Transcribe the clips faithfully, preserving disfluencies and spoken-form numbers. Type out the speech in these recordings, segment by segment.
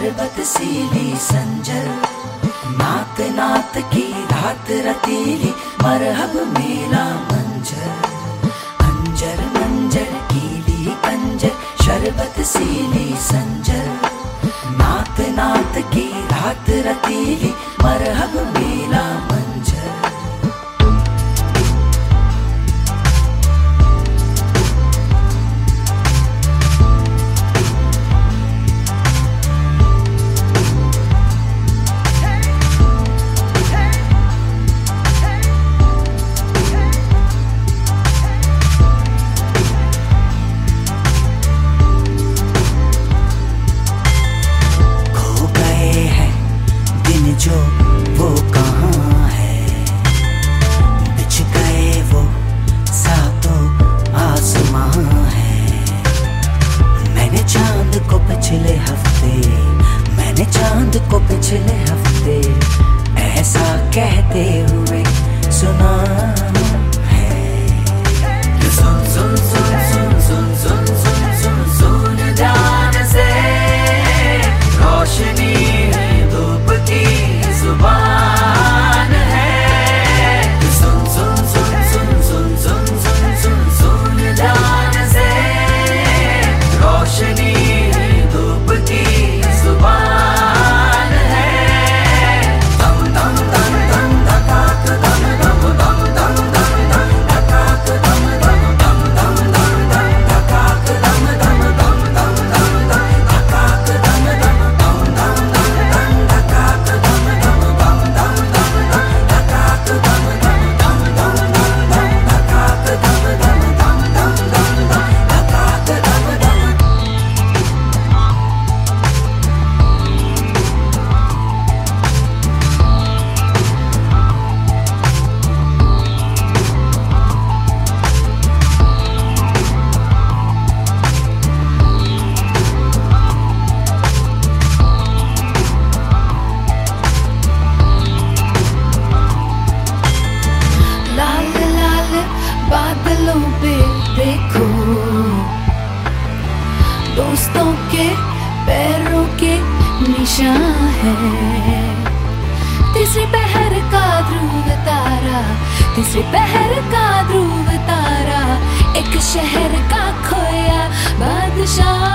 शरबत सीली संजल, नात नात की रात रतीली, मरहब मेला मंजर। अंजर मंजर कीली कंजर, शरबत सीली संजल, नात नात की रात रतीली, मरहब मेला मंजर। जो वो कहाँ है, बिछ गए वो सातों आसमां है। मैंने चांद को पिछले हफ्ते, मैंने चांद को पिछले हफ्ते ऐसा कहते हुए सुना है। सुन सुन सुन सुन सुन सुन सुन सुन सुन ध्यान से, रोशनी धूप की जुबान है। सुन सुन सुन सुन सुन सुन सुन सुन सुन ध्यान से, रोशनी धूप की जुबान है। दम दम दम दम धकाक दम दम दम दम दम दम धकाक दम दम दम दम दम दम धकाक दम दम दम दम दम दम धकाक दम दम दम दम दम दम धकाक दम दम दम दम दम दम धकाक दम दम दम दम दम दम धकाक दम दम दम दम दम दम धकाक दम दम। लाल लाल बादलों पे देखो, दोस्तों के पैरों के निशान है। तीसरी पहर का ध्रुव तारा, तीसरी पहर का ध्रुव तारा, एक शहर का खोया बादशाह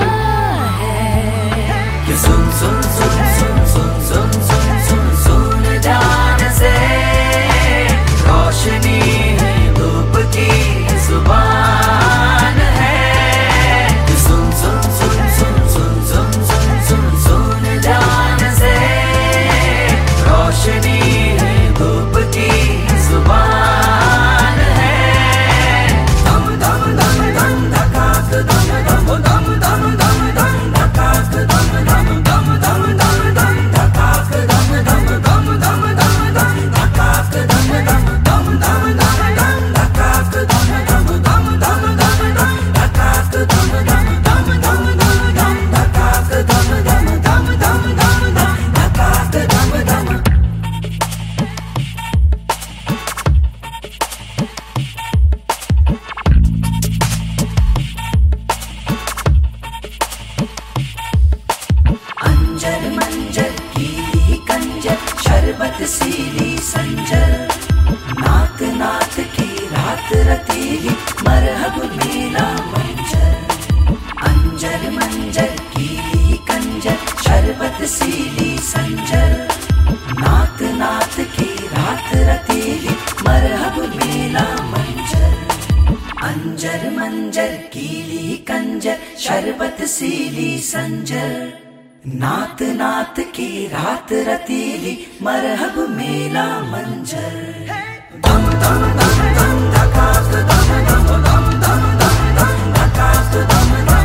है। सुन सुन सुन सुन सुन सुन सुन सुन सुन ध्यान से, रोशनी धूप की जुबान है। सुन सुन सुन सुन सुन सुन सुन सुन सुन ध्यान से, रोशनी धूप की जुबान है। दम दम दम दम धकाक दम दम दम दम दम दम धकाक दम दम दम दम दम दम धकाक दम दम दम दम दम दम धकाक दम दम दम दम दम दम धकाक दम दम दम दम दम दम धकाक दम दम दम दम दम दम धकाक दम दम दम दम दम दम धकाक दम दम। अंजर मंजर कीली कंजर, शरबत सीली संजल, नात नात की रात रतीली, मरहब मेला मंजर। अंजर मंजर कीली कंजर, शरबत सीली संजल, नात नात की रात रतीली, मरहब मेला मंजर। अंजर मंजर कीली कंजर, शरबत सीली संजल, नात नात की रात रतीली, मरहब मेला मंजर। दम दम दम दम धकाक दम दम दम दम दम धकाक दम दम